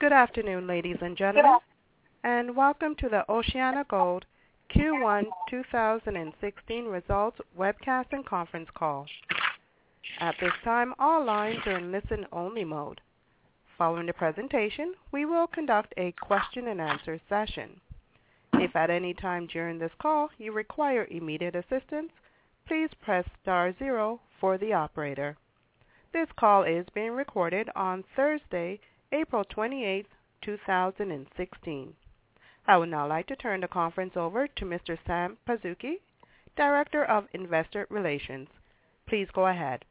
Good afternoon, ladies and gentlemen, and welcome to the OceanaGold Q1 2016 Results Webcast and Conference Call. At this time, all lines are in listen-only mode. Following the presentation, we will conduct a question-and-answer session. If at any time during this call you require immediate assistance, please press star 0 for the operator. This call is being recorded on Thursday, April 28, 2016. I would now like to turn the conference over to Mr. Sam Pazuki, Director of Investor Relations. Please go ahead.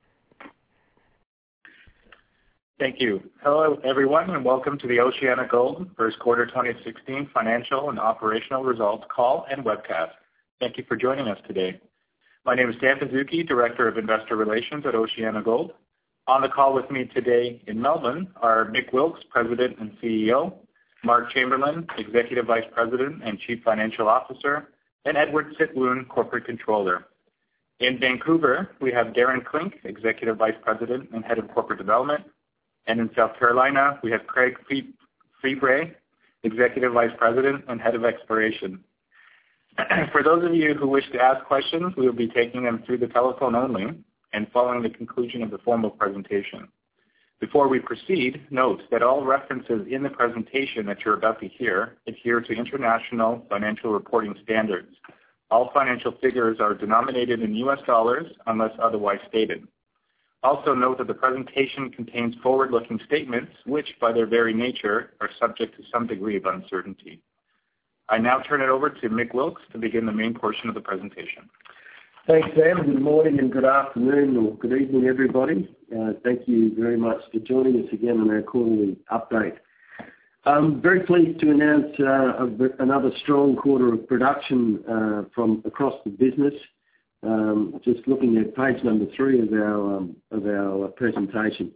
Thank you. Hello, everyone, and welcome to the OceanaGold First Quarter 2016 Financial and Operational Results Call and Webcast. Thank you for joining us today. My name is Sam Pazuki, Director of Investor Relations at OceanaGold. On the call with me today in Melbourne are Mick Wilkes, President and CEO, Mark Chamberlain, Executive Vice President and Chief Financial Officer, and Edward Sitwoon, Corporate Controller. In Vancouver, we have Darren Klink, Executive Vice President and Head of Corporate Development, and in South Carolina, we have Craig Feebrey, Executive Vice President and Head of Exploration. For those of you who wish to ask questions, we will be taking them through the telephone only and following the conclusion of the formal presentation. Before we proceed, note that all references in the presentation that you're about to hear adhere to international financial reporting standards. All financial figures are denominated in U.S. dollars unless otherwise stated. Also note that the presentation contains forward-looking statements which, by their very nature, are subject to some degree of uncertainty. I now turn it over to Mick Wilkes to begin the main portion of the presentation. Thanks, Sam. Good morning and good afternoon or good evening, everybody. Thank you very much for joining us again on our quarterly update. I'm very pleased to announce another strong quarter of production from across the business. Just looking at page number 3 of our presentation.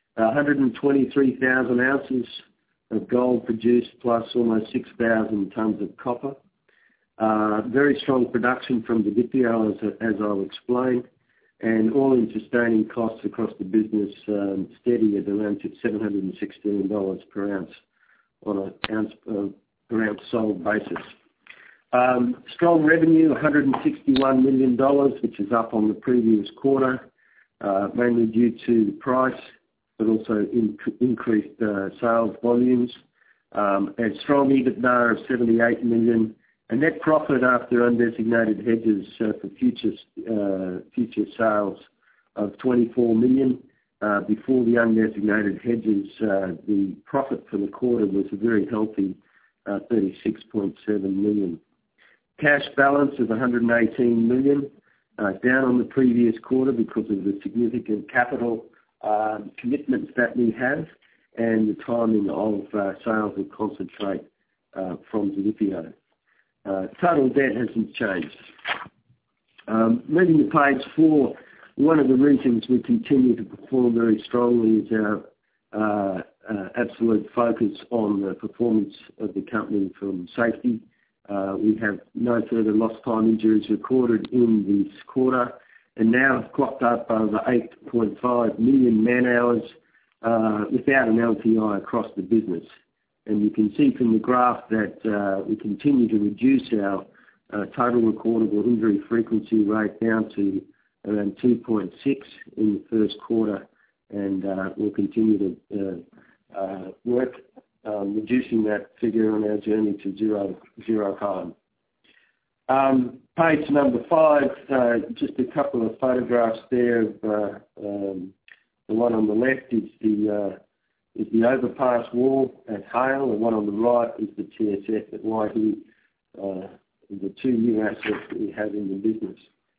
123,000 ounces of gold produced plus almost 6,000 tonnes of copper. Very strong production from the Didipio, as I'll explain, and all-in sustaining costs across the business steady at around $716 per ounce on an per ounce sold basis. Strong revenue, $161 million, which is up on the previous quarter, mainly due to the price, but also increased sales volumes. And strong EBITDA of $78 million. A net profit after undesignated hedges for future sales of $24 million. Before the undesignated hedges, the profit for the quarter was a very healthy $36.7 million. Cash balance of $118 million, down on the previous quarter because of the significant capital commitments that we have and the timing of sales of concentrate from Didipio. Total debt hasn't changed. Moving to page 4, one of the reasons we continue to perform very strongly is our absolute focus on the performance of the company from safety. We have no further lost time injuries recorded in this quarter and now have clocked up over 8.5 million man hours without an LTI across the business. And you can see from the graph that we continue to reduce our total recordable injury frequency rate down to around 2.6 in the first quarter, and we'll continue to work reducing that figure on our journey to zero harm. Page number 5, just a couple of photographs there. The one on the left is the overpass wall at Haile, and one on the right is the TSF at Waihi, the two new assets that we have in the business.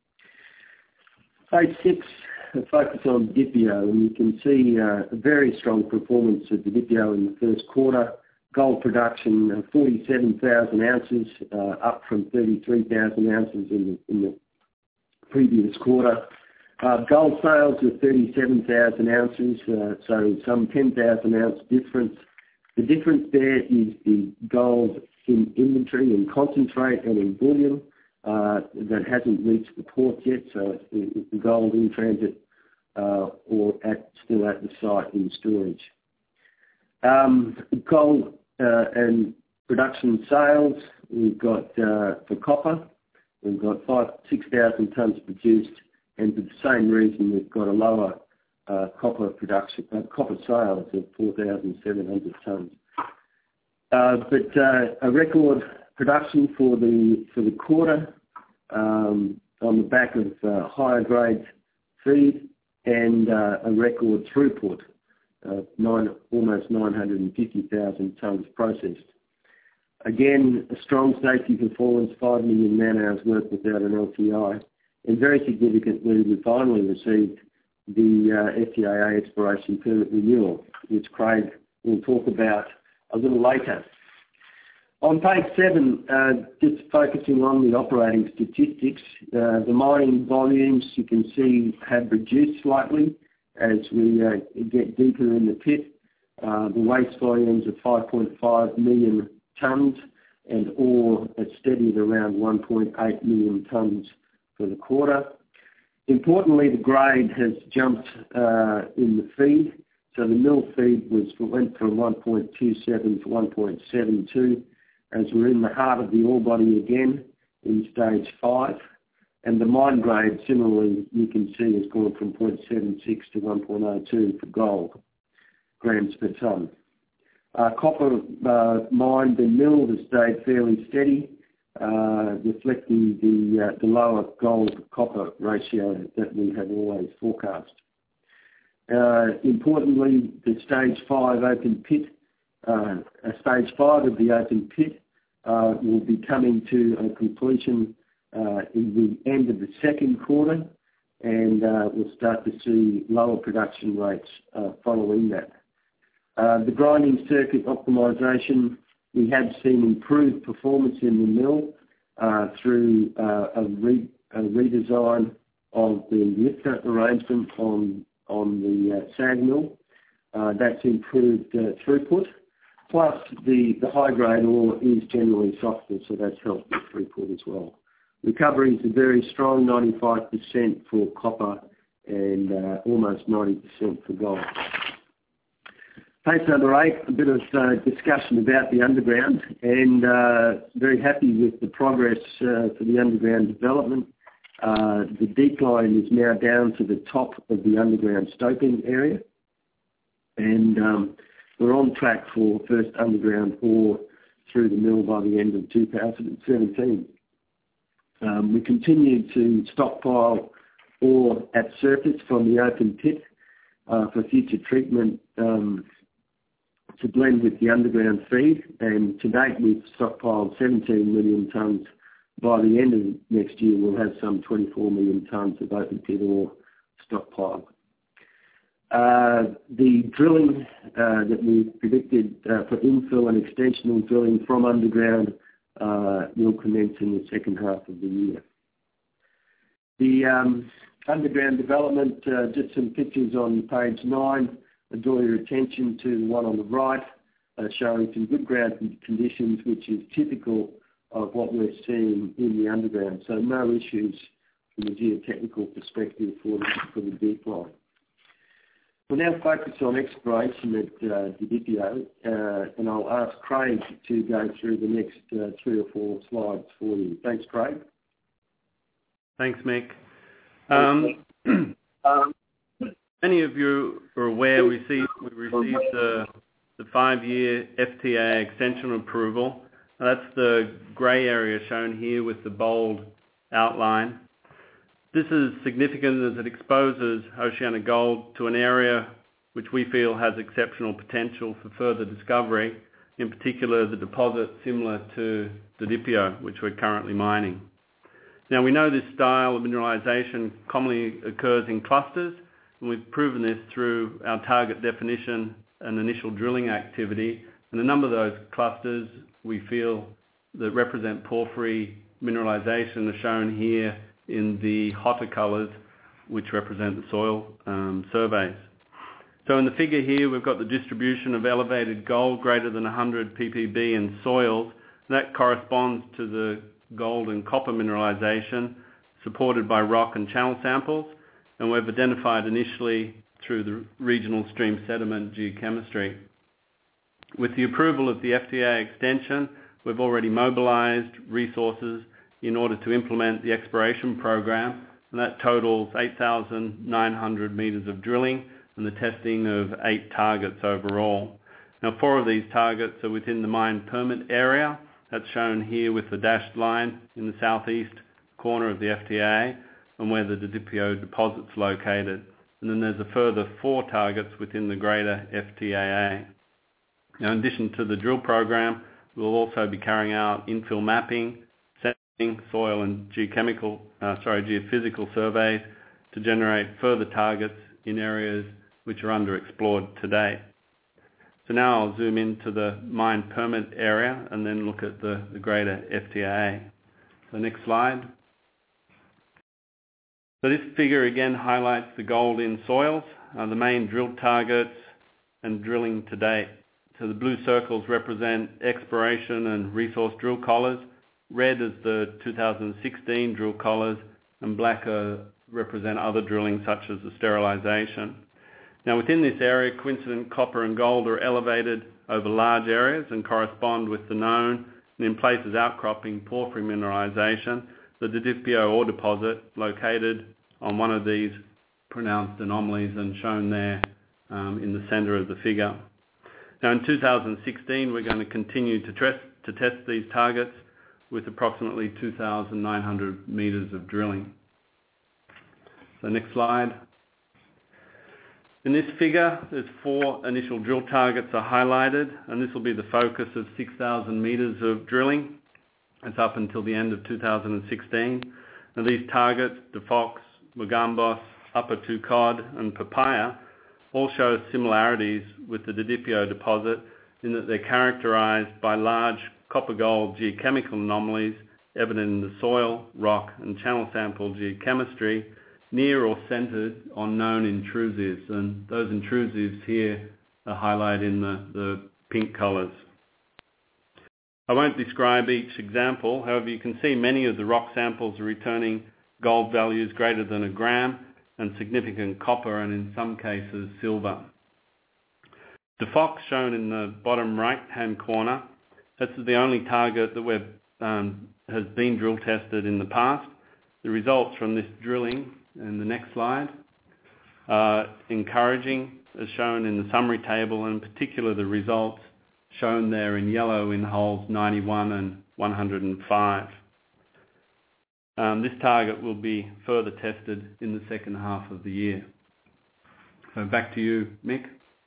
Page 6, focus on Didipio, and you can see a very strong performance at Didipio in the first quarter. Gold production, 47,000 ounces, up from 33,000 ounces in the previous quarter. Gold sales were 37,000 ounces, so some 10,000 ounce difference. The difference there is the gold in inventory and concentrate and in bullion that hasn't reached the port yet, so it's the gold in transit or still at the site in storage. Gold and production sales, we've got for copper, we've got 6,000 tonnes produced, and for the same reason we've got a lower copper sales of 4,700 tonnes. But a record production for the quarter on the back of higher grade feed and a record throughput of almost 950,000 tonnes processed. Again, a strong safety performance, 5 million man-hours worked without an LTI, and very significantly, we finally received the FTAA exploration permit renewal, which Craig will talk about a little later. On page 7, just focusing on the operating statistics, the mining volumes you can see have reduced slightly as we get deeper in the pit. The waste volumes of 5.5 million tonnes and ore are steady at around 1.8 million tonnes for the quarter. Importantly, the grade has jumped in the feed. So the mill feed went from 1.27 to 1.72 as we're in the heart of the ore body again in stage 5. And the mine grade, similarly, you can see has gone from 0.76 to 1.02 for gold grams per tonne. Copper mined and milled has stayed fairly steady, reflecting the lower gold-copper ratio that we have always forecast. Importantly, the stage 5 open pit, stage 5 of the open pit will be coming to a completion in the end of the second quarter, and we'll start to see lower production rates following that. The grinding circuit optimisation, we have seen improved performance in the mill through a redesign of the lifter arrangement on the SAG mill. That's improved throughput. Plus, the high-grade ore is generally softer, so that's helped with throughput as well. Recoveries are very strong, 95% for copper and almost 90% for gold. Page number 8, a bit of discussion about the underground, and very happy with the progress for the underground development. The decline is now down to the top of the underground stoping area, and we're on track for first underground ore through the mill by the end of 2017. We continue to stockpile ore at surface from the open pit for future treatment to blend with the underground feed, and to date we've stockpiled 17 million tonnes. By the end of next year we'll have some 24 million tonnes of open pit ore stockpiled. The drilling that we predicted for infill and extensional drilling from underground will commence in the second half of the year. The underground development, just some pictures on page 9. I draw your attention to the one on the right, showing some good ground conditions, which is typical of what we're seeing in the underground. So no issues from a geotechnical perspective for the decline. We'll now focus on exploration at Didipio, and I'll ask Craig to go through the next 3 or 4 slides for you. Thanks, Craig. Thanks, Mick. Many of you are aware we received the 5-year FTAA extension approval. That's the grey area shown here with the bold outline. This is significant as it exposes OceanaGold to an area which we feel has exceptional potential for further discovery, in particular the deposit similar to Didipio, which we're currently mining. Now, we know this style of mineralisation commonly occurs in clusters, and we've proven this through our target definition and initial drilling activity. And a number of those clusters we feel that represent porphyry mineralisation are shown here in the hotter colours, which represent the soil surveys. So in the figure here, we've got the distribution of elevated gold greater than 100 ppb in soils. That corresponds to the gold and copper mineralisation supported by rock and channel samples, and we've identified initially through the regional stream sediment geochemistry. With the approval of the FTA extension, we've already mobilised resources in order to implement the exploration program, and that totals 8,900 metres of drilling and the testing of 8 targets overall. Now, 4 of these targets are within the mine permit area. That's shown here with the dashed line in the southeast corner of the FTA and where the Didipio deposit's located. And then there's a further 4 targets within the greater FTAA. Now, in addition to the drill program, we'll also be carrying out infill mapping, sensing, soil and geophysical surveys to generate further targets in areas which are underexplored today. So now I'll zoom into the mine permit area and then look at the greater FTAA. So next slide. So this figure again highlights the gold in soils, the main drill targets and drilling to date. So the blue circles represent exploration and resource drill collars, red is the 2016 drill collars, and black represent other drilling such as the sterilisation. Now within this area, coincident copper and gold are elevated over large areas and correspond with the known and in places outcropping porphyry mineralisation, the Didipio ore deposit located on one of these pronounced anomalies and shown there in the centre of the figure. Now in 2016 we're going to continue to test these targets with approximately 2,900 metres of drilling. So next slide. In this figure, there's 4 initial drill targets are highlighted, and this will be the focus of 6,000 metres of drilling. It's up until the end of 2016. Now these targets, De Fox, Wagambos, Upper Tukod and Papaya, all show similarities with the Didipio deposit in that they're characterised by large copper-gold geochemical anomalies evident in the soil, rock and channel sample geochemistry near or centred on known intrusives, and those intrusives here are highlighted in the pink colours. I won't describe each example, however you can see many of the rock samples are returning gold values greater than 1 gram and significant copper and in some cases silver. De Fox shown in the bottom right hand corner, that's the only target that has been drill tested in the past. The results from this drilling in the next slide are encouraging as shown in the summary table, and in particular the results shown there in yellow in holes 91 and 105. This target will be further tested in the second half of the year. So back to you, Mick.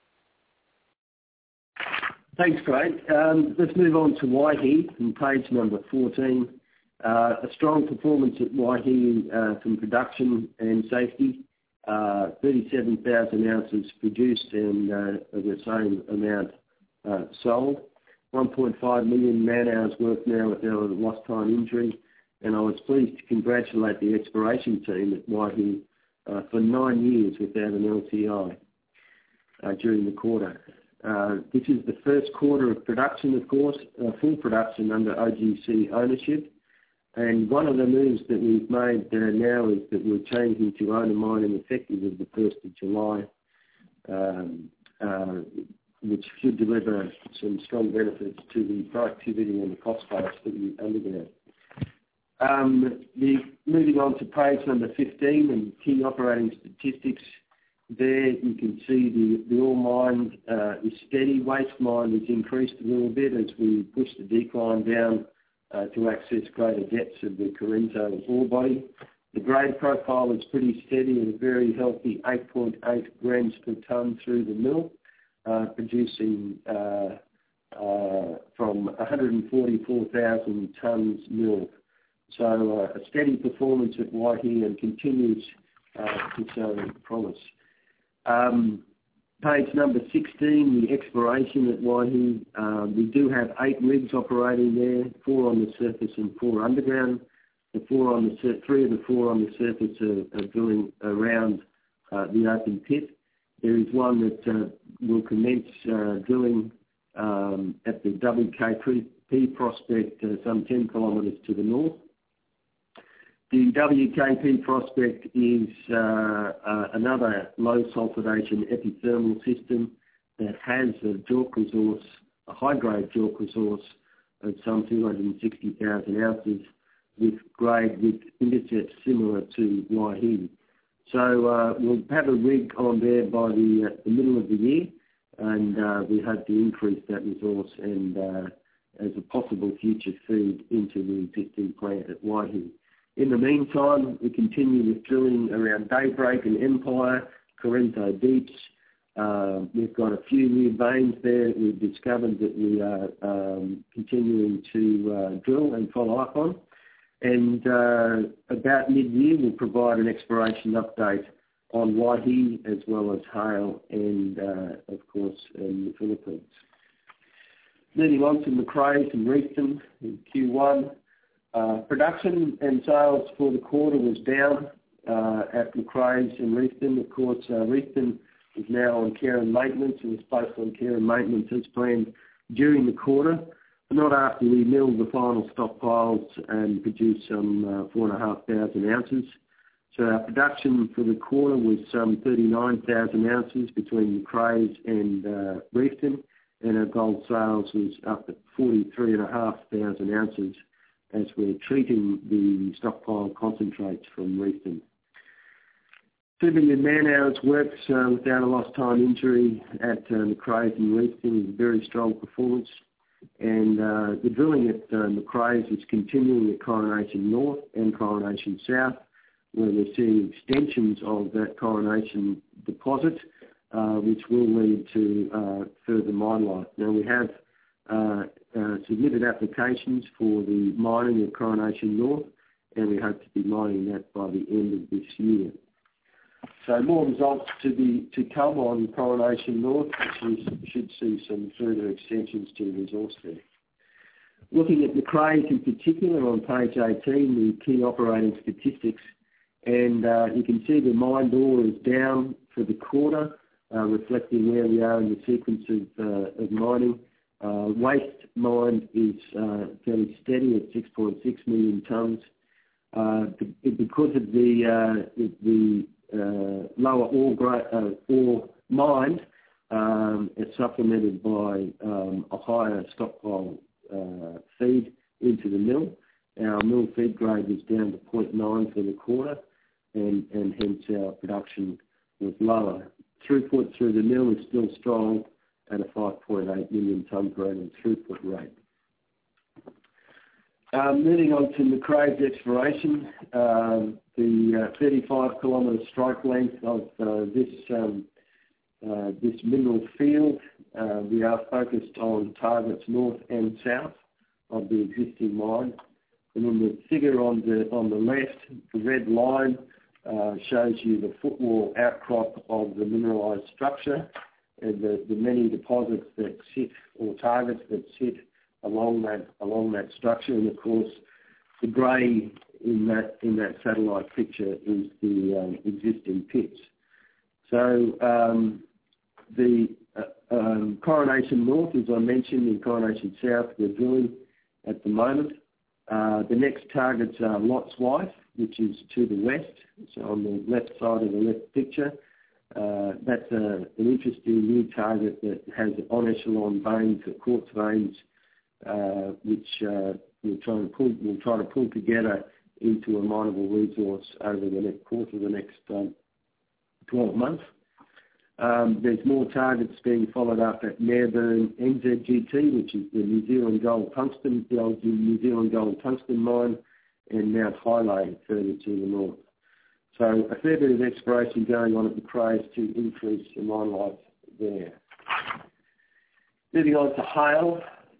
Thanks, Craig. Let's move on to Waihi on page number 14. A strong performance at Waihi from production and safety. 37,000 ounces produced and the same amount sold. 1.5 million man-hours worked now without a lost time injury. And I was pleased to congratulate the exploration team at Waihi for 9 years without an LTI during the quarter. This is the first quarter of production, of course, full production under OGC ownership. And one of the moves that we've made now is that we're changing to owner mining effective of the 1st of July, which should deliver some strong benefits to the productivity and the cost base that we undergo. Moving on to page number 15 and key operating statistics. There you can see the ore mine is steady. Waste mine has increased a little bit as we push the decline down to access greater depths of the Correnso ore body. The grade profile is pretty steady at a very healthy 8.8 grams per tonne through the mill, producing from 144,000 tonnes milled. So a steady performance at Waihi and continues to show promise. Page number 16, the exploration at Waihi. We do have 8 rigs operating there, 4 on the surface and 4 underground. The 3 of the 4 on the surface are drilling around the open pit. There is one that will commence drilling at the WKP prospect some 10 kilometres to the north. The WKP prospect is another low sulfidation epithermal system that has a JORC resource high-grade JORC resource of some 260,000 ounces with intercepts similar to Waihi. So we'll have a rig on there by the middle of the year, and we hope to increase that resource and as a possible future feed into the existing plant at Waihi. In the meantime, we continue with drilling around Daybreak and Empire, Corrento Deeps. We've got a few new veins there that we've discovered that we are continuing to drill and follow up on. And about mid-year, we'll provide an exploration update on Waihi as well as Haile and, of course, in the Philippines. Moving on to Macraes and Reefton in Q1. Production and sales for the quarter was down at Macraes and Reefton. Of course, Reefton is now on care and maintenance and was placed on care and maintenance as planned during the quarter, but not after we milled the final stockpiles and produced some 4,500 ounces. So our production for the quarter was some 39,000 ounces between Macraes and Reefton, and our gold sales was up at 43,500 ounces as we're treating the stockpile concentrates from Reefton. 2 million man-hours worked without a lost time injury at Macraes and Reefton is a very strong performance. And the drilling at Macraes is continuing at Coronation North and Coronation South, where we're seeing extensions of that Coronation deposit, which will lead to further mine life. Now, we have submitted applications for the mining of Coronation North, and we hope to be mining that by the end of this year. So more results to come on Coronation North, which should see some further extensions to the resource there. Looking at Macraes in particular on page 18, the key operating statistics, and you can see the mined ore is down for the quarter, reflecting where we are in the sequence of mining. Waste mined is fairly steady at 6.6 million tonnes. Because of the lower ore mined, it's supplemented by a higher stockpile feed into the mill. Our mill feed grade was down to 0.9 for the quarter, and hence our production was lower. Throughput through the mill is still strong at a 5.8 million tonne per annum throughput rate. Moving on to Macraes exploration, the 35-kilometre strike length of this mineral field, we are focused on targets north and south of the existing mine. And in the figure on the left, the red line shows you the footwall outcrop of the mineralised structure and the many deposits that sit, or targets that sit along that structure. And of course, the grey in that satellite picture is the existing pits. So the Coronation North, as I mentioned, and Coronation South, we're drilling at the moment. The next targets are Lots Wife, which is to the west, so on the left side of the left picture. That's an interesting new target that has on-echelon veins, quartz veins, which we'll try to pull together into a mineable resource over the course of the next 12 months. There's more targets being followed up at Mareburn NZGT, which is the New Zealand Gold Tungsten, the old New Zealand Gold Tungsten mine, and Mount Highlay further to the north. So a fair bit of exploration going on at Macraes to increase the mine life there. Moving on to Haile,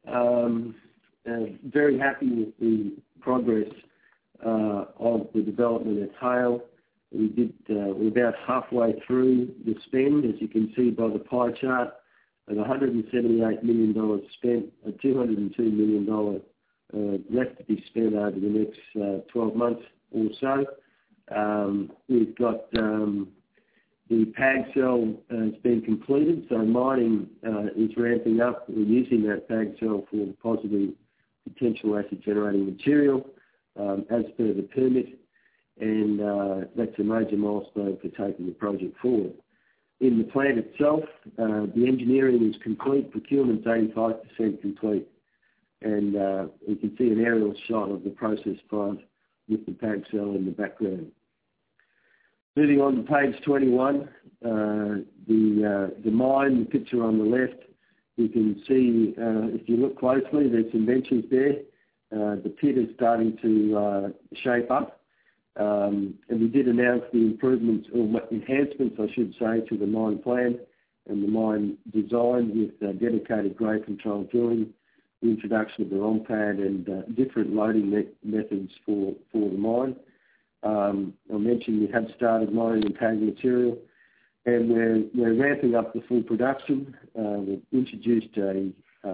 very happy with the progress of the development at Haile. We're about halfway through the spend, as you can see by the pie chart, of $178 million spent, $202 million left to be spent over the next 12 months or so. We've got the PAG cell has been completed, so mining is ramping up. We're using that PAG cell for the positive potential acid generating material as per the permit, and that's a major milestone for taking the project forward. in the plant itself. The engineering is complete, procurement's 85% complete. And you can see an aerial shot of the process plant with the PAG cell in the background. Moving on to page 21, the mine, the picture on the left, you can see, if you look closely, there's some benches there. The pit is starting to shape up. And we did announce the improvements, or enhancements, I should say, to the mine plan and the mine design with dedicated grade control drilling, the introduction of the ROM pad and different loading methods for the mine. I mentioned we had started mining in PAG material, and we're ramping up the full production. We've introduced a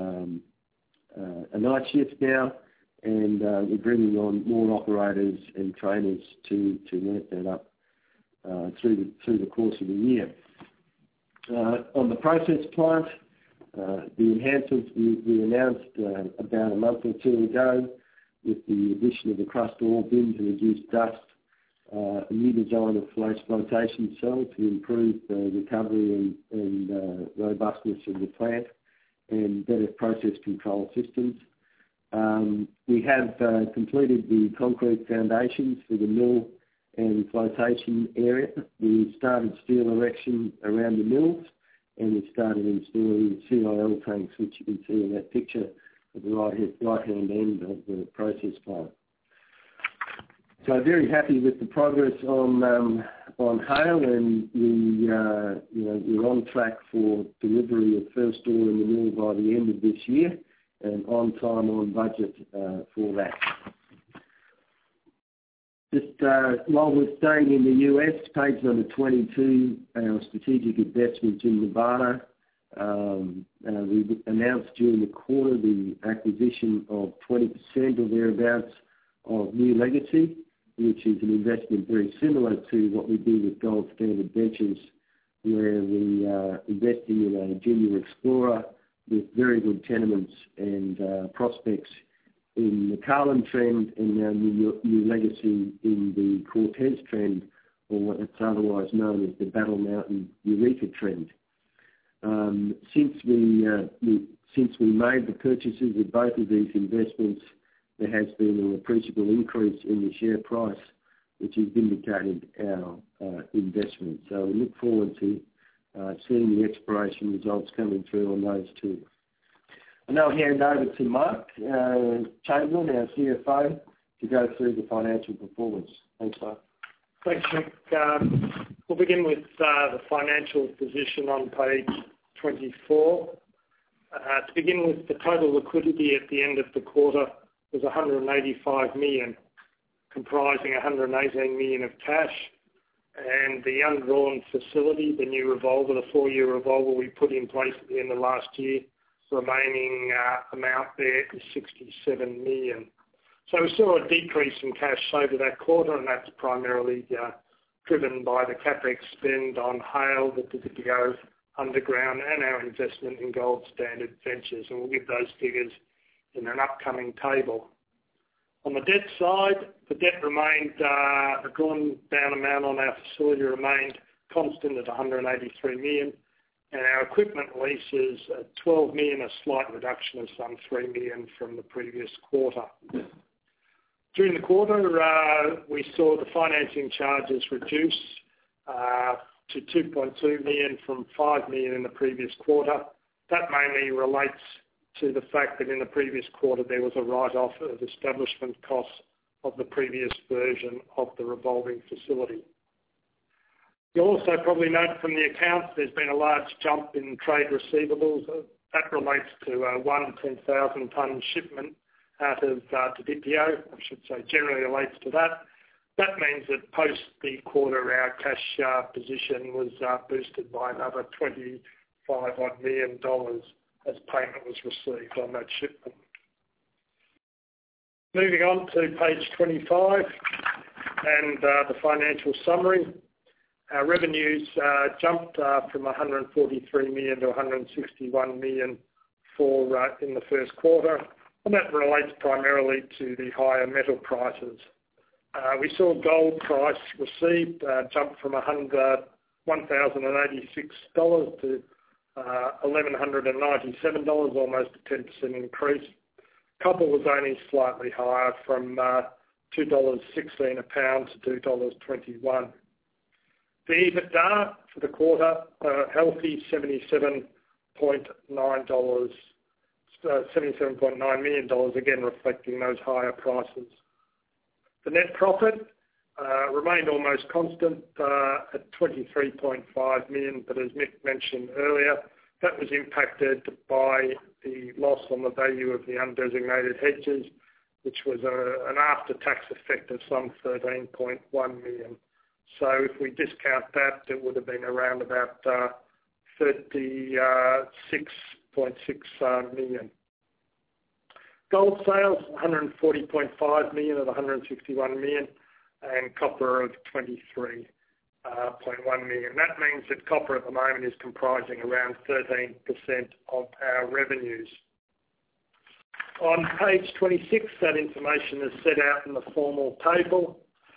night shift now, and we're bringing on more operators and trainers to ramp that up through the course of the year. On the process plant, the enhancements we announced about a month or two ago, with the addition of the crushed ore bin to reduce dust, a new design of flotation cell to improve the recovery and robustness of the plant, and better process control systems. We have completed the concrete foundations for the mill and flotation area. We started steel erection around the mills, and we started installing CIL tanks, which you can see in that picture at the right-hand end of the process plant. So very happy with the progress on Haile, and we're on track for delivery of first ore in the mill by the end of this year, and on time, on budget for that. Just while we're staying in the US, page number 22, our strategic investments in Nevada. We announced during the quarter the acquisition of 20% or thereabouts of New Legacy, which is an investment very similar to what we do with Gold Standard Ventures, where we are investing in a junior explorer with very good tenements and prospects in the Carlin Trend, and now New Legacy in the Cortez Trend, or what it's otherwise known as the Battle Mountain Eureka Trend. Since we made the purchases of both of these investments, there has been an appreciable increase in the share price, which has vindicated our investment. So we look forward to seeing the exploration results coming through on those two. I'll now hand over to Mark Chamberlain, our CFO, to go through the financial performance. Thanks, Mark. Thanks, Mick. We'll begin with the financial position on page 24. To begin with, the total liquidity at the end of the quarter was $185 million, comprising $118 million of cash, and the undrawn facility, the new revolver, the 4-year revolver we put in place at the end of last year, remaining amount there is $67 million. So we saw a decrease in cash over that quarter, and that's primarily driven by the CapEx spend on Haile, the Didipio underground, and our investment in Gold Standard Ventures, and we'll give those figures in an upcoming table. On the debt side, the debt remained, the drawn down amount on our facility remained constant at $183 million, and our equipment leases at $12 million, a slight reduction of some $3 million from the previous quarter. During the quarter, we saw the financing charges reduce to $2.2 million from $5 million in the previous quarter. That mainly relates to the fact that in the previous quarter there was a write-off of establishment costs of the previous version of the revolving facility. You'll also probably note from the accounts there's been a large jump in trade receivables. That relates to a 10,000 tonne shipment out of Didipio, I should say generally relates to that. That means that post the quarter our cash position was boosted by another $25 million as payment was received on that shipment. Moving on to page 25 and the financial summary. Our revenues jumped from $143 million to $161 million in the first quarter, and that relates primarily to the higher metal prices. We saw gold price received jump from $1,100 $1,086 to $1,197, almost a 10% increase. Copper was only slightly higher from $2.16 a pound to $2.21. The EBITDA for the quarter, healthy $77.9 million, again reflecting those higher prices. The net profit remained almost constant at $23.5 million, but as Mick mentioned earlier, that was impacted by the loss on the value of the undesignated hedges, which was an after-tax effect of some $13.1 million. So if we discount that, it would have been around about $36.6 million. Gold sales, 140.5 million of 161 million, and copper of 23.1 million. That means that copper at the moment is comprising around 13% of our revenues. On page 26, that information is set out in the formal table.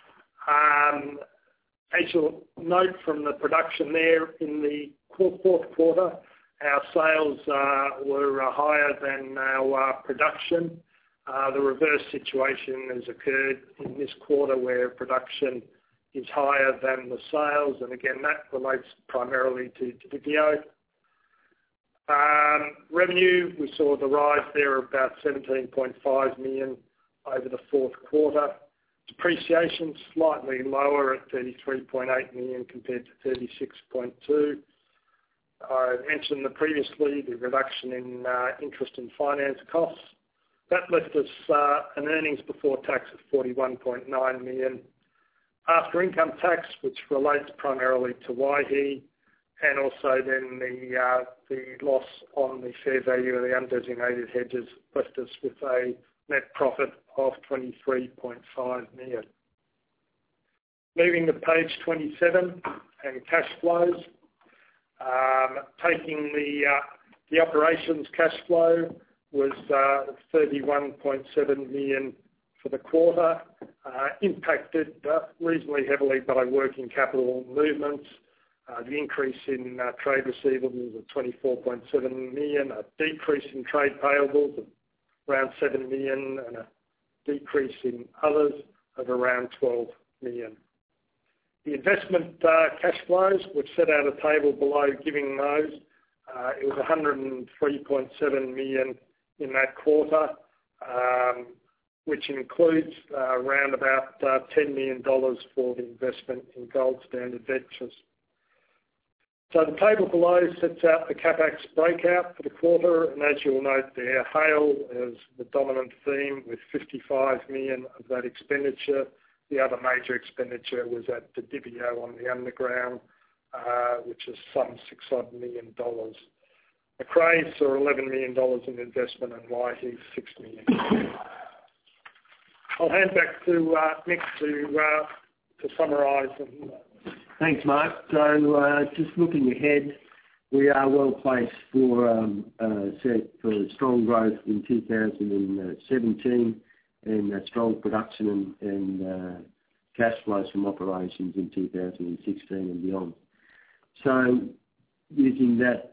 As you'll note from the production there, in the fourth quarter, our sales were higher than our production. The reverse situation has occurred in this quarter where production is higher than the sales, and again that relates primarily to Didipio. Revenue, we saw the rise there of about 17.5 million over the fourth quarter. Depreciation slightly lower at 33.8 million compared to 36.2. I mentioned previously the reduction in interest and finance costs. That left us an earnings before tax of 41.9 million. After income tax, which relates primarily to Waihi, and also then the loss on the fair value of the undesignated hedges, left us with a net profit of 23.5 million. Moving to page 27 and cash flows. Taking the operations cash flow was 31.7 million for the quarter, impacted reasonably heavily by working capital movements. The increase in trade receivables of 24.7 million, a decrease in trade payables of around 7 million, and a decrease in others of around 12 million. The investment cash flows, which set out a table below giving those, it was 103.7 million in that quarter, which includes around about $10 million for the investment in Gold Standard Ventures. So the table below sets out the CapEx breakout for the quarter, and as you'll note there, Haile is the dominant theme with 55 million of that expenditure. The other major expenditure was at Didipio on the underground, which is some $6 million. Macraes saw $11 million in investment, and Waihi $6 million. I'll hand back to Mick to summarise. Thanks, Mark. So just looking ahead, we are well placed for strong growth in 2017 and strong production and cash flows from operations in 2016 and beyond. So using that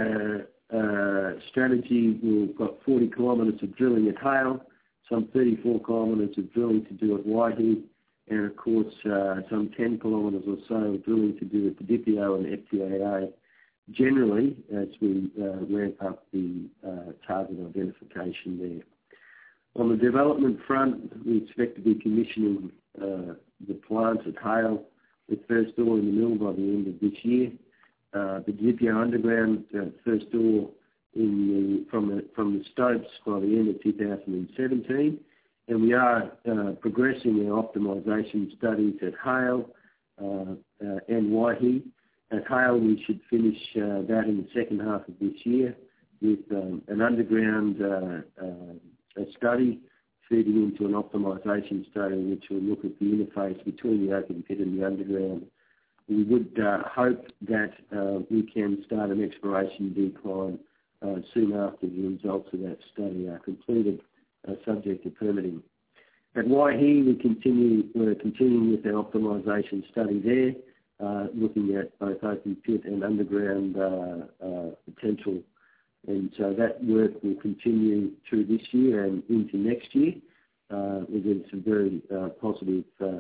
strategy, we've got 40 kilometres of drilling at Haile, some 34 kilometres of drilling to do at Waihi, and of course some 10 kilometres or so of drilling to do at Didipio and FTAA, generally as we ramp up the target identification there. On the development front, we expect to be commissioning the plants at Haile with first ore in the mill by the end of this year. The Didipio underground, first ore from the stopes by the end of 2017. And we are progressing our optimisation studies at Haile and Waihi. At Haile, we should finish that in the second half of this year with an underground study feeding into an optimisation study which will look at the interface between the open pit and the underground. We would hope that we can start an exploration decline soon after the results of that study are completed, subject to permitting. At Waihi, we're continuing with our optimisation study there. looking at both open pit and underground potential. And so that work will continue through this year and into next year. We're getting some very positive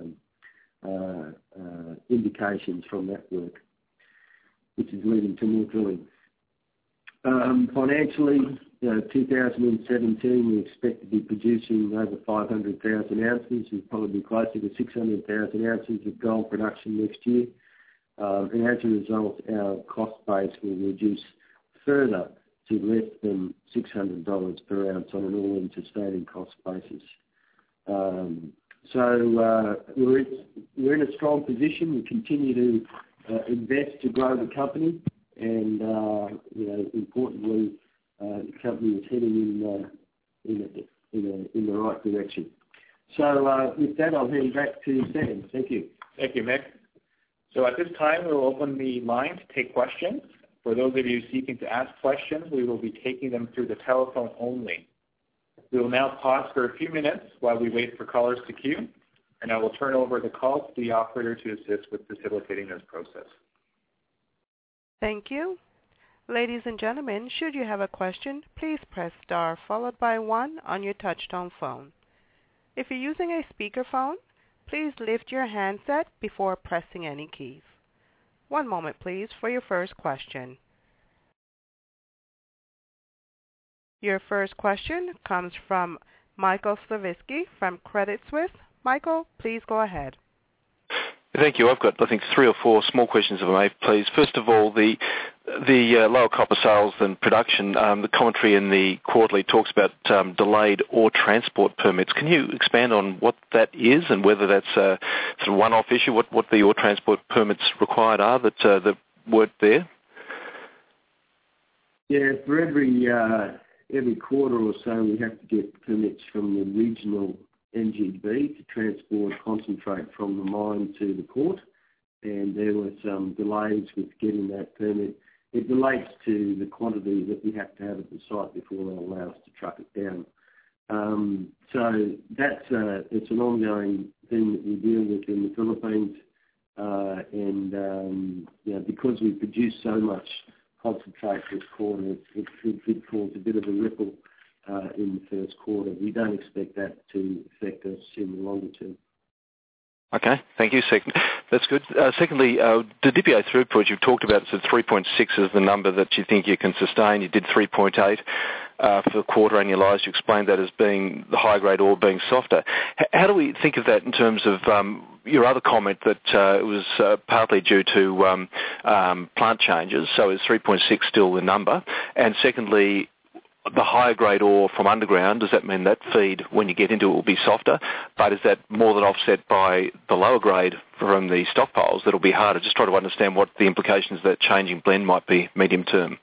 indications from that work, which is leading to more drilling. Financially, 2017 we expect to be producing over 500,000 ounces. We'll probably be closer to 600,000 ounces of gold production next year. And as a result, our cost base will reduce further to less than $600 per ounce on an all-in sustaining cost basis. So we're in a strong position. We continue to invest to grow the company, and importantly, the company is heading in the right direction. So with that, I'll hand back to Sam. Thank you. Thank you, Mick. So at this time, we'll open the line to take questions. For those of you seeking to ask questions, we will be taking them through the telephone only. We will now pause for a few minutes while we wait for callers to queue, and I will turn over the call to the operator to assist with facilitating this process. Thank you. Ladies and gentlemen, should you have a question, please press star followed by 1 on your touch-tone phone. If you're using a speakerphone, please lift your handset before pressing any keys. One moment, please, for your first question. Your first question comes from Michael Slaviski from Credit Suisse. Michael, please go ahead. Thank you. I've got, I think, 3 or 4 small questions, if I may, please. First of all, the lower copper sales than production, the commentary in the quarterly talks about delayed ore transport permits. Can you expand on what that is and whether that's a sort of one-off issue, what the ore transport permits required are that weren't there? Yeah, for every quarter or so we have to get permits from the regional NGB to transport concentrate from the mine to the port, and there were some delays with getting that permit. It relates to the quantity that we have to have at the site before they'll allow us to truck it down. So that's it's an ongoing thing that we deal with in the Philippines, and because we produce so much concentrate this quarter, it did cause a bit of a ripple in the first quarter. We don't expect that to affect us in the longer term. Okay, thank you. That's good. Secondly, the Didipio throughput you've talked about, so 3.6 is the number that you think you can sustain. You did 3.8 for the quarter annualized. You explained that as being the high-grade ore being softer. How do we think of that in terms of your other comment that it was partly due to plant changes, so is 3.6 still the number? And secondly, the higher grade ore from underground, does that mean that feed, when you get into it, will be softer? But is that more than offset by the lower grade from the stockpiles that'll be harder? Just try to understand what the implications of that changing blend might be medium term.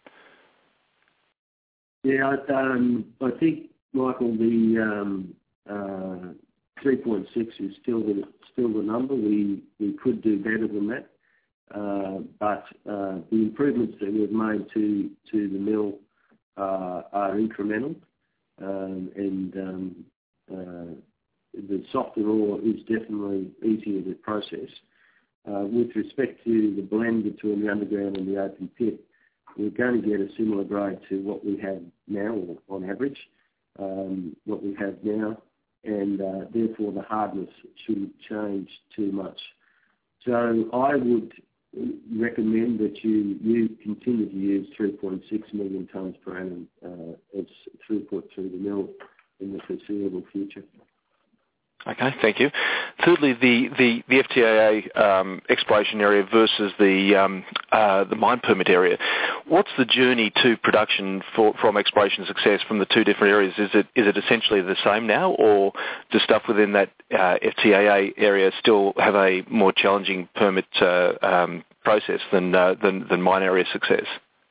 Yeah, I think, Michael, the 3.6 is still the number. We could do better than that, but the improvements that we've made to the mill are incremental, and the softer ore is definitely easier to process. With respect to the blend between the underground and the open pit, we're going to get a similar grade to what we have now, or on average, what we have now, and therefore the hardness shouldn't change too much. So I would recommend that you continue to use 3.6 million tonnes per annum as throughput through the mill in the foreseeable future. Okay, thank you. Thirdly, the FTAA exploration area versus the mine permit area. What's the journey to production from exploration success from the two different areas? Is it essentially the same now, or does stuff within that FTAA area still have a more challenging permit process than mine area success?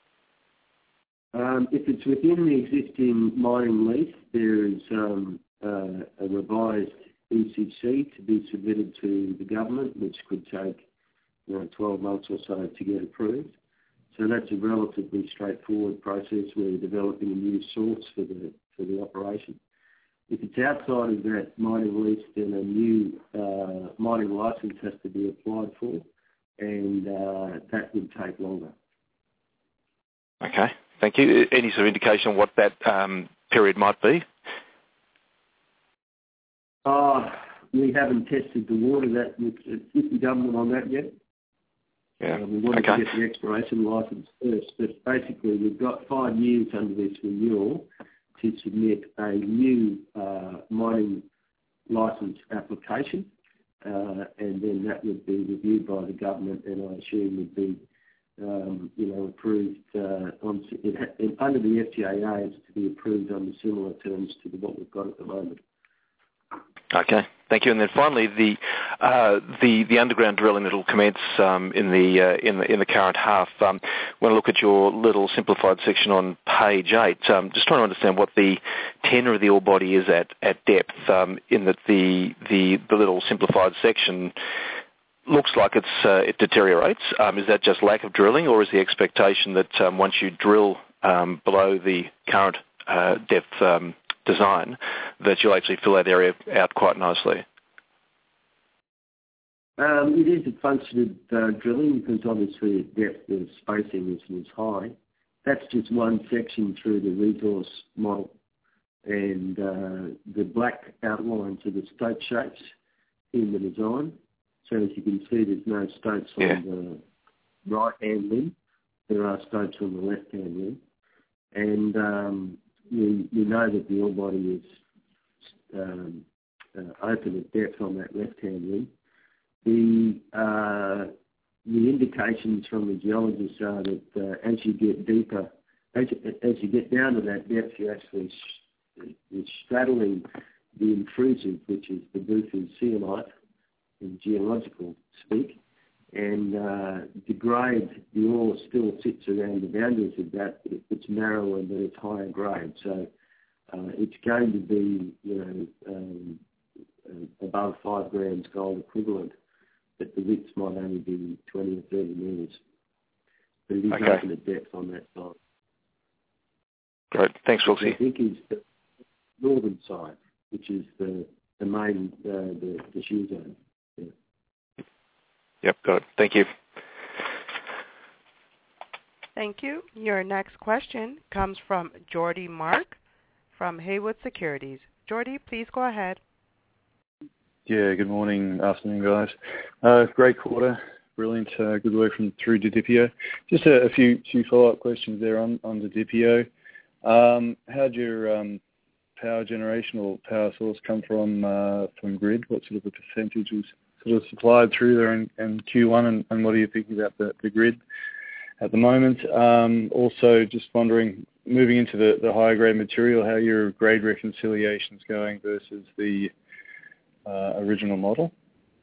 If it's within the existing mining lease, there is a revised ECC to be submitted to the government, which could take 12 months or so to get approved. So that's a relatively straightforward process. We're developing a new source for the operation. If it's outside of that mining lease, then a new mining license has to be applied for, and that would take longer. Okay, thank you. Any sort of indication on what that period might be? We haven't tested the water with the government on that yet. Yeah. We wanted to get the exploration licence first, but basically we've got 5 years under this renewal to submit a new mining licence application, and then that would be reviewed by the government, and I assume would be, approved under the FTAA. It's to be approved under similar terms to what we've got at the moment. Okay, thank you. And then finally, the underground drilling that will commence in the current half. When I look at your little simplified section on page 8, just trying to understand what the tenor of the ore body is at depth. In that the little simplified section looks like it deteriorates. Is that just lack of drilling, or is the expectation that once you drill below the current depth design, that you'll actually fill that area out quite nicely? It is a function of drilling, because obviously at depth the spacing is high. That's just one section through the resource model, and the black outlines are the stope shapes in the design. So as you can see, there's no stopes on the right-hand limb. There are stopes on the left-hand limb, and we know that the ore body is open at depth on that left-hand limb. The indications from the geologists are that as you get deeper, as you get down to that depth, you're actually straddling the intrusive, which is the Booth's zeolite in geological speak, and the grade, the ore still sits around the boundaries of that, but it's narrower, but it's higher grade. So it's going to be, above 5 grams gold equivalent, but the widths might only be 20 or 30 metres. But it is open at depth on that side. Great. Thanks, Wilkie. I think is the northern side, which is the main, the shear zone. Yeah. Yep, got it. Thank you. Thank you. Your next question comes from Geordie Mark from Haywood Securities. Geordie, please go ahead. Yeah, good morning, afternoon, guys. Great quarter. Brilliant. Good work through Didipio. Just a few follow-up questions there on Didipio. How'd your power generation or power source come from grid? What sort of a percentage was sort of supplied through there in Q1, and what are you thinking about the grid at the moment? Also, just wondering, moving into the higher grade material, how your grade reconciliation is going versus the original model?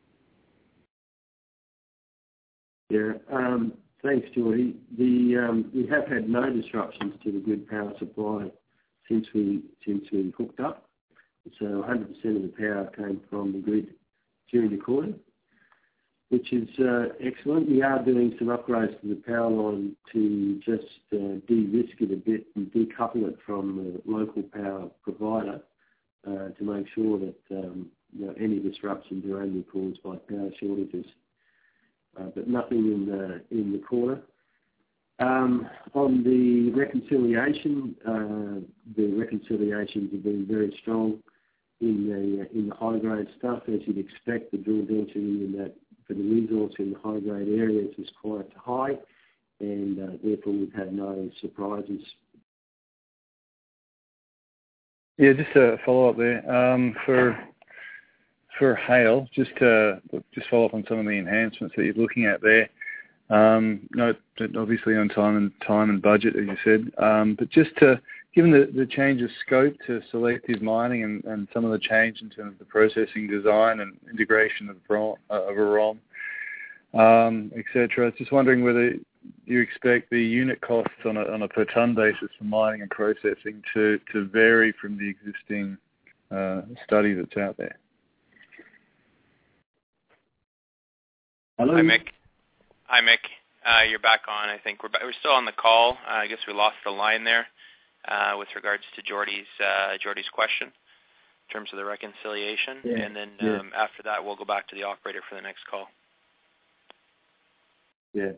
Yeah, thanks, Geordie. We have had no disruptions to the grid power supply since we hooked up. So 100% of the power came from the grid during the quarter, which is excellent. We are doing some upgrades to the power line to just de-risk it a bit and decouple it from the local power provider to make sure that any disruptions are only caused by power shortages. But nothing in the quarter. On the reconciliation, the reconciliations have been very strong in the high grade stuff, as you'd expect. The drill density for the resource in the high grade areas is quite high, and therefore we've had no surprises. Yeah, just a follow up there. For Haile, just follow up on some of the enhancements that you're looking at there. Note that obviously on time and budget, as you said, but just given the change of scope to selective mining and some of the change in terms of the processing design and integration of a ROM, etc. Just wondering whether you expect the unit costs on a per ton basis for mining and processing to vary from the existing study that's out there. Hello. Hi, Mick. You're back on. I think we're still on the call. I guess we lost the line there with regards to Geordie's question in terms of the reconciliation. Yeah. And then after that, we'll go back to the operator for the next call. Yeah.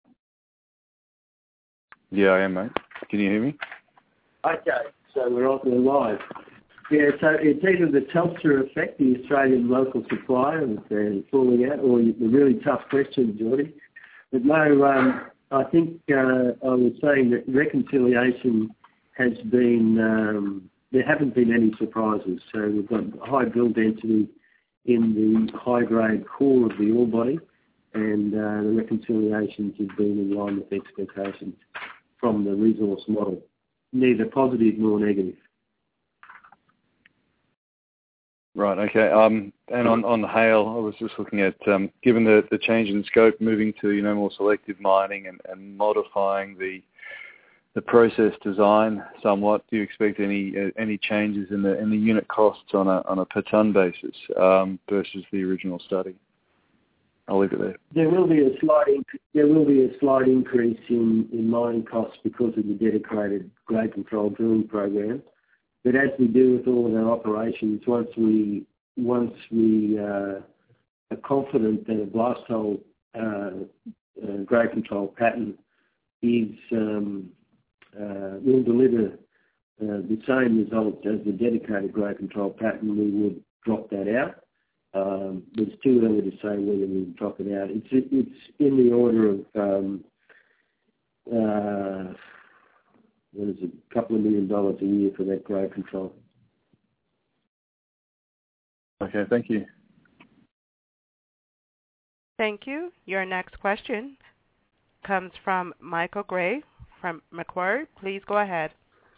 Yeah, I am, mate. Can you hear me? Okay, so we're live. Yeah, so it's either the Telstra effect, the Australian local supplier, and falling out, or the really tough question, Geordie. But no, I think I was saying that reconciliation has been, there haven't been any surprises. So we've got high drill density in the high-grade core of the ore body, and the reconciliations have been in line with expectations from the resource model, neither positive nor negative. Right, okay. And on Haile, I was just looking at, given the change in scope, moving to more selective mining and modifying the process design somewhat, do you expect any changes in the unit costs on a per ton basis versus the original study? I'll leave it there. There will be a slight increase in mining costs because of the dedicated grade control drilling program. But as we do with all of our operations, once we are confident that a blast hole grade control pattern will deliver the same results as the dedicated grade control pattern, we would drop that out. But it's too early to say whether we would drop it out. It's in the order of what is it, a couple of $1 million a year for that grade control. Okay, thank you. Thank you. Your next question comes from Michael Gray from Macquarie. Please go ahead.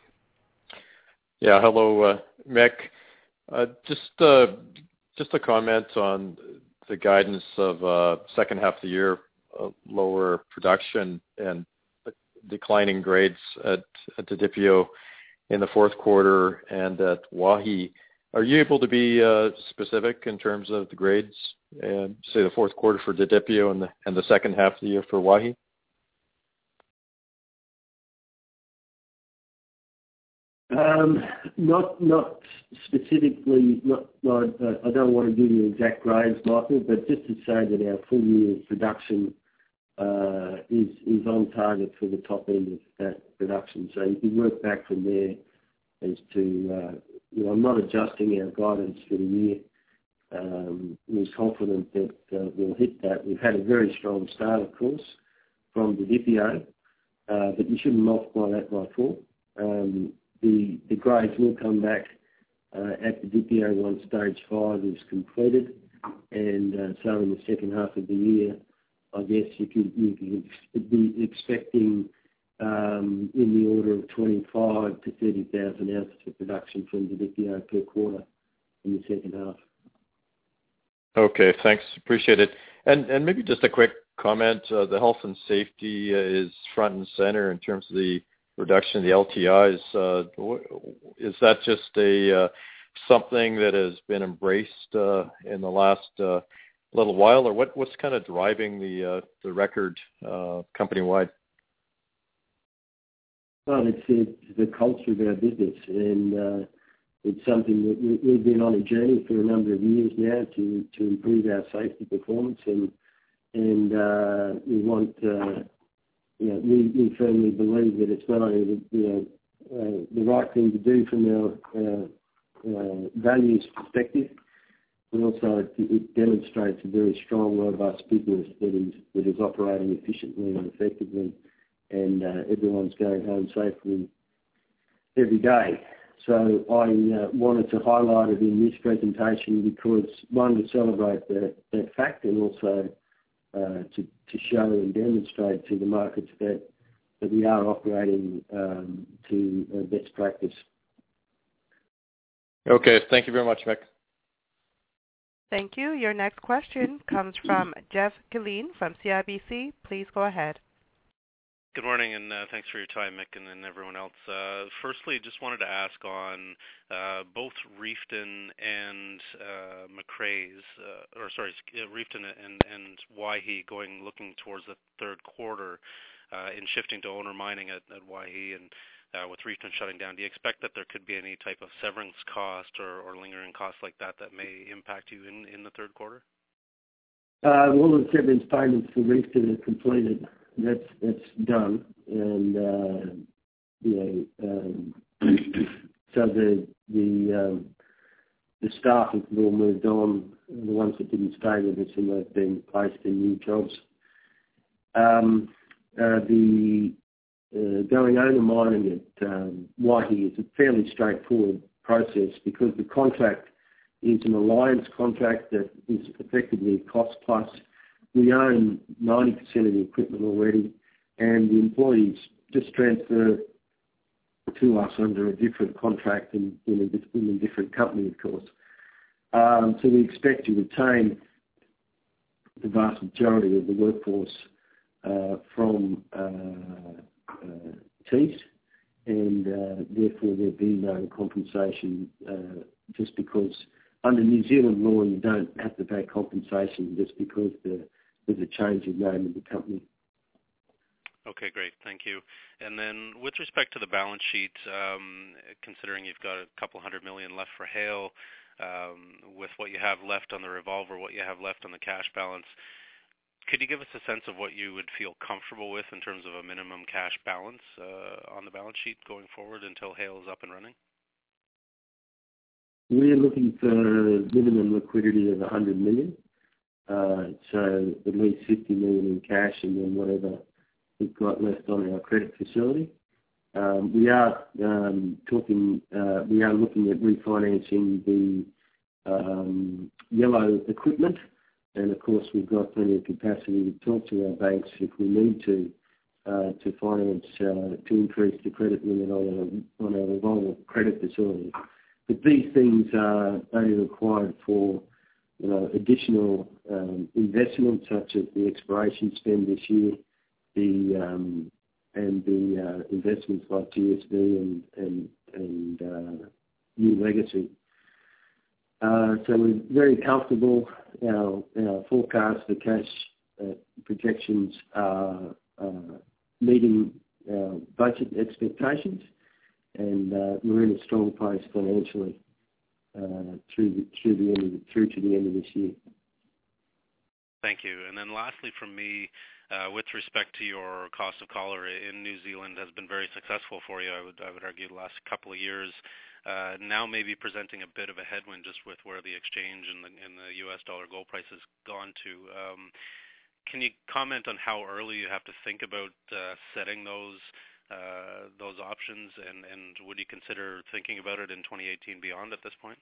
Yeah, hello, Mick. Just a comment on the guidance of second half of the year, lower production and declining grades at Didipio in the fourth quarter and at Waihi. Are you able to be specific in terms of the grades, say the fourth quarter for Didipio and the second half of the year for Waihi? Not specifically. I don't want to give you exact grades, Michael, but just to say that our full year production is on target for the top end of that production. So you can work back from there as to, I'm not adjusting our guidance for the year. We're confident that we'll hit that. We've had a very strong start, of course, from the Didipio, but you shouldn't multiply that by 4. The grades will come back at the Didipio once stage 5 is completed, and so in the second half of the year, I guess you could be expecting in the order of 25 to 30,000 ounces of production from the Didipio per quarter in the second half. Okay, thanks. Appreciate it. And maybe just a quick comment. The health and safety is front and center in terms of the reduction of the LTIs. Is that just something that has been embraced in the last little while, or what's kind of driving the record company-wide? Well, it's the culture of our business, and it's something that we've been on a journey for a number of years now to improve our safety performance, and we want, we firmly believe that it's not only the right thing to do from our values perspective, but also it demonstrates a very strong, robust business that is operating efficiently and effectively, and everyone's going home safely every day. So I wanted to highlight it in this presentation because, one, to celebrate that fact, and also to show and demonstrate to the markets that we are operating to best practice. Okay, thank you very much, Mick. Thank you. Your next question comes from Jeff Killeen from CIBC. Please go ahead. Good morning, and thanks for your time, Mick, and everyone else. Firstly, just wanted to ask on both Reefton and Macraes, Reefton and Waihi looking towards the third quarter in shifting to owner mining at Waihi and with Reefton shutting down. Do you expect that there could be any type of severance cost or lingering costs like that may impact you in the third quarter? All the severance payments for Reefton are completed. That's done, and so the staff have all moved on. The ones that didn't stay with us, and they've been placed in new jobs. The going owner mining at Waihi is a fairly straightforward process because the contract is an alliance contract that is effectively cost plus. We own 90% of the equipment already, and the employees just transfer to us under a different contract in a different company, of course. So we expect to retain the vast majority of the workforce from Thiess, and therefore there'll be no compensation just because under New Zealand law you don't have to pay compensation just because there's a change of name of the company. Okay, great. Thank you. And then with respect to the balance sheet, considering you've got a couple $100 million left for Haile, with what you have left on the revolver, what you have left on the cash balance, could you give us a sense of what you would feel comfortable with in terms of a minimum cash balance on the balance sheet going forward until Haile is up and running? We're looking for minimum liquidity of 100 million, so at least 50 million in cash and then whatever we've got left on our credit facility. We are looking at refinancing the yellow equipment, and of course we've got plenty of capacity to talk to our banks if we need to finance to increase the credit limit on our revolving credit facility. But these things are only required for additional investment such as the exploration spend this year, the investments like GSV and New Legacy. So we're very comfortable. Our forecast for cash projections are meeting our budget expectations, and we're in a strong place financially through to the end of this year. Thank you. And then lastly from me, with respect to your cost of collar in New Zealand has been very successful for you, I would argue, the last couple of years. Now maybe presenting a bit of a headwind just with where the exchange and the U.S. dollar gold price has gone to. Can you comment on how early you have to think about setting those options, and would you consider thinking about it in 2018 beyond at this point?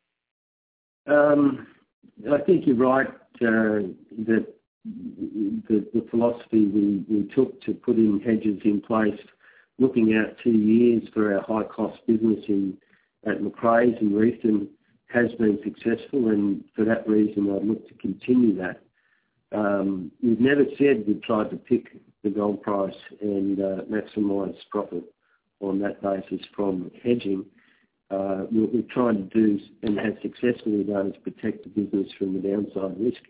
I think you're right that the philosophy we took to put in hedges in place, looking out 2 years for our high-cost business at Macraes and Reefton, has been successful, and for that reason I'd look to continue that. We've never said we tried to pick the gold price and maximise profit on that basis from hedging. What we're trying to do, and have successfully done, is protect the business from the downside risk.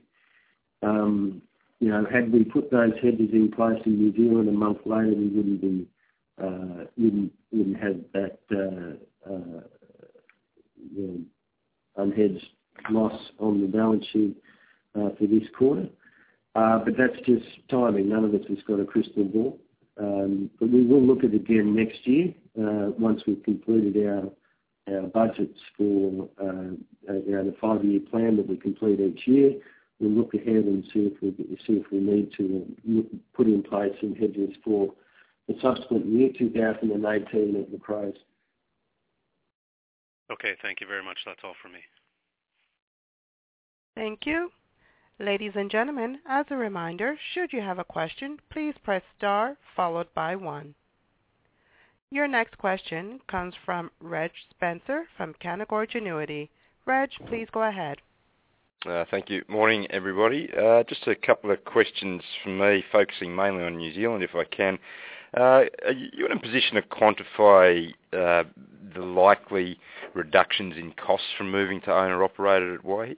Had we put those hedges in place in New Zealand a month later, we wouldn't have that unhedged loss on the balance sheet for this quarter. But that's just timing. None of us has got a crystal ball. But we will look at it again next year once we've completed our budgets for the 5-year plan that we complete each year. We'll look ahead and see if we need to put in place some hedges for the subsequent year, 2018, at Macraes. Okay, thank you very much. That's all for me. Thank you. Ladies and gentlemen, as a reminder, should you have a question, please press star followed by 1. Your next question comes from Reg Spencer from Canaccord Genuity. Reg, please go ahead. Thank you. Morning, everybody. Just a couple of questions from me, focusing mainly on New Zealand, if I can. Are you in a position to quantify the likely reductions in costs from moving to owner-operated at Waihi?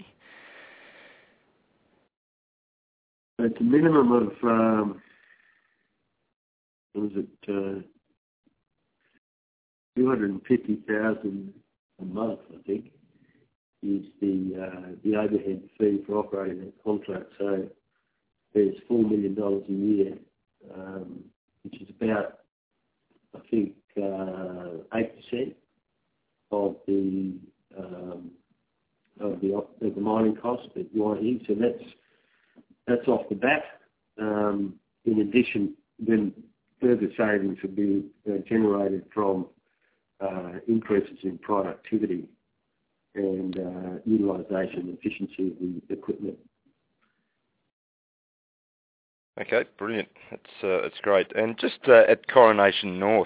It's a minimum of, what was it, 250,000 a month, I think, is the overhead fee for operating that contract. So there's $4 million a year, which is about, I think, 8% of the mining cost at Waihi. So that's off the bat. In addition, then further savings would be generated from increases in productivity and utilisation and efficiency of the equipment. Okay, brilliant. That's great. And just at Coronation North,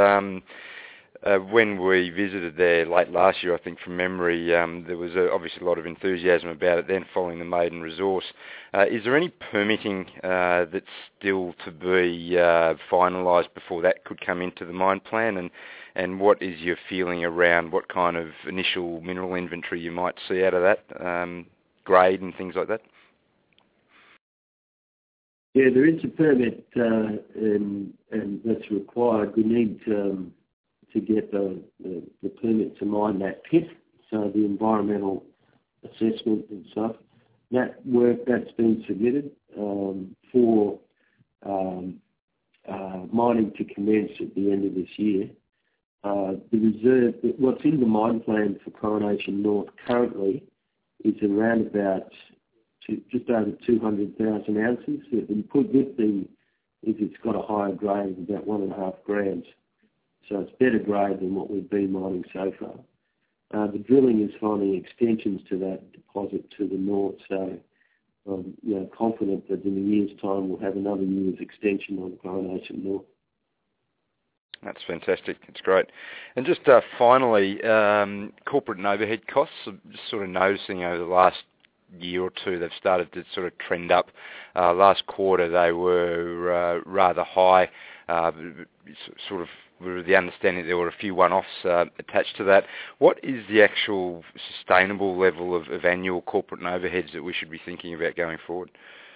when we visited there late last year, I think from memory, there was obviously a lot of enthusiasm about it then following the maiden resource. Is there any permitting that's still to be finalised before that could come into the mine plan? And what is your feeling around what kind of initial mineral inventory you might see out of that, grade and things like that? Yeah, there is a permit and that's required. We need to get the permit to mine that pit, so the environmental assessment and stuff. That work, that's been submitted for mining to commence at the end of this year. The reserve, what's in the mine plan for Coronation North currently is around about just over 200,000 ounces. And put with it's got a higher grade of about 1.5 grams. So it's better grade than what we've been mining so far. The drilling is finding extensions to that deposit to the north, so I'm confident that in a year's time we'll have another year's extension on Coronation North. That's fantastic. That's great. And just finally, corporate and overhead costs, I'm just sort of noticing over the last year or two they've started to sort of trend up. Last quarter they were rather high, sort of with the understanding there were a few one-offs attached to that. What is the actual sustainable level of annual corporate and overheads that we should be thinking about going forward?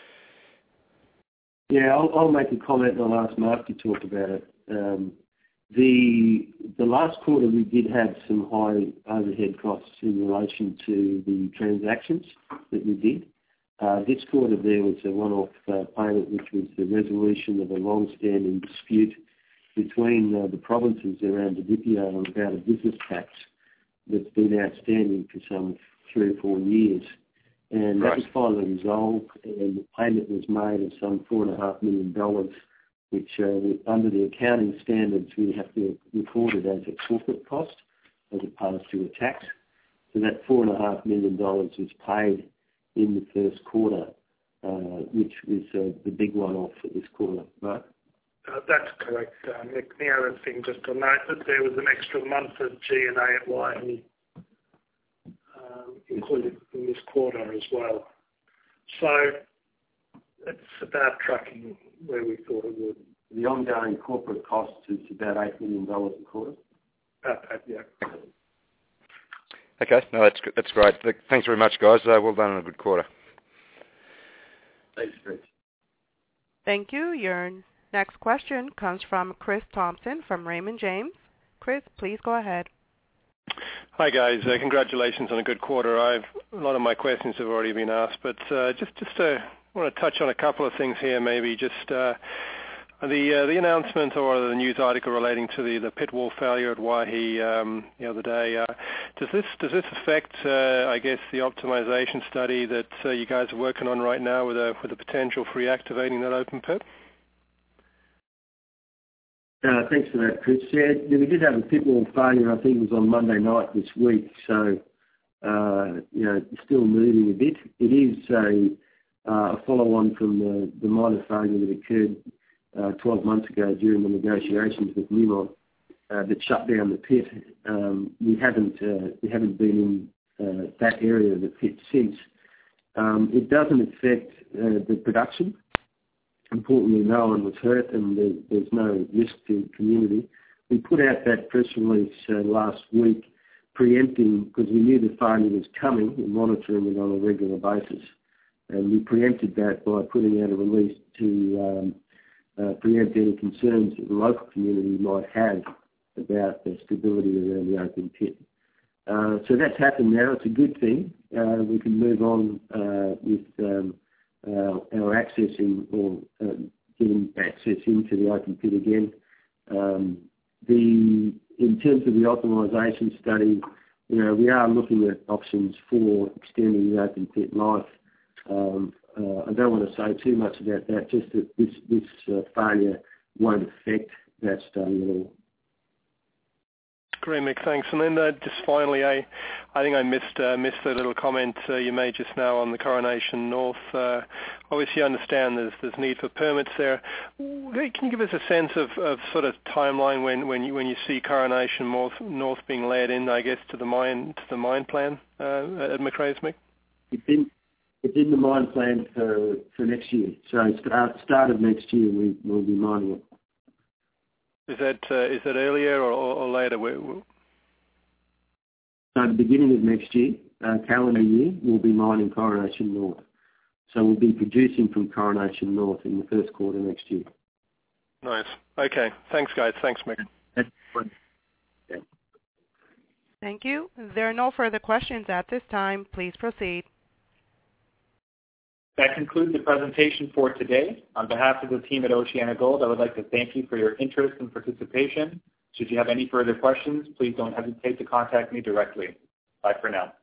Yeah, I'll make a comment and I'll ask Mark to talk about it. The last quarter we did have some high overhead costs in relation to the transactions that we did. This quarter there was a one-off payment, which was the resolution of a long-standing dispute between the provinces around Didipio about a business tax that's been outstanding for some 3 or 4 years. And that was finally resolved, and the payment was made of some $4.5 million, which under the accounting standards we have to record it as a corporate cost as opposed to a tax. So that $4.5 million was paid in the first quarter, which was the big one-off for this quarter. Mark? That's correct, Nick. The other thing, just to note that there was an extra month of G&A at Waihi included in this quarter as well. So it's about tracking where we thought it would. The ongoing corporate costs is about $8 million a quarter. About that, yeah. Okay, no, that's great. Thanks very much, guys. Well done on a good quarter. Thanks, Chris. Thank you. Your next question comes from Chris Thompson from Raymond James. Chris, please go ahead. Hi, guys. Congratulations on a good quarter. A lot of my questions have already been asked, but just want to touch on a couple of things here, maybe just the announcement or the news article relating to the pit wall failure at Waihi the other day. Does this affect, I guess, the optimization study that you guys are working on right now with the potential for reactivating that open pit? Thanks for that, Chris. Yeah, we did have a pit wall failure, I think it was on Monday night this week, so, it's still moving a bit. It is a follow-on from the minor failure that occurred 12 months ago during the negotiations with Newmont that shut down the pit. We haven't been in that area of the pit since. It doesn't affect the production. Importantly, no one was hurt and there's no risk to the community. We put out that press release last week preempting, because we knew the failure was coming and monitoring it on a regular basis. And we preempted that by putting out a release to preempt any concerns that the local community might have about the stability around the open pit. So that's happened now. It's a good thing. We can move on with our accessing or getting access into the open pit again. In terms of the optimisation study, we are looking at options for extending the open pit life. I don't want to say too much about that, just that this failure won't affect that study at all. Great, Mick, thanks. And then just finally, I think I missed the little comment you made just now on the Coronation North. Obviously, you understand there's need for permits there. Can you give us a sense of sort of timeline when you see Coronation North being laid in, I guess, to the mine plan at Macraes, Mick? It's in the mine plan for next year. So start of next year we'll be mining it. Is that earlier or later? So the beginning of next year, calendar year, we'll be mining Coronation North. So we'll be producing from Coronation North in the first quarter next year. Nice. Okay. Thanks, guys. Thanks, Mick. Yeah. Thank you. There are no further questions at this time. Please proceed. That concludes the presentation for today. On behalf of the team at OceanaGold, I would like to thank you for your interest and participation. Should you have any further questions, please don't hesitate to contact me directly. Bye for now.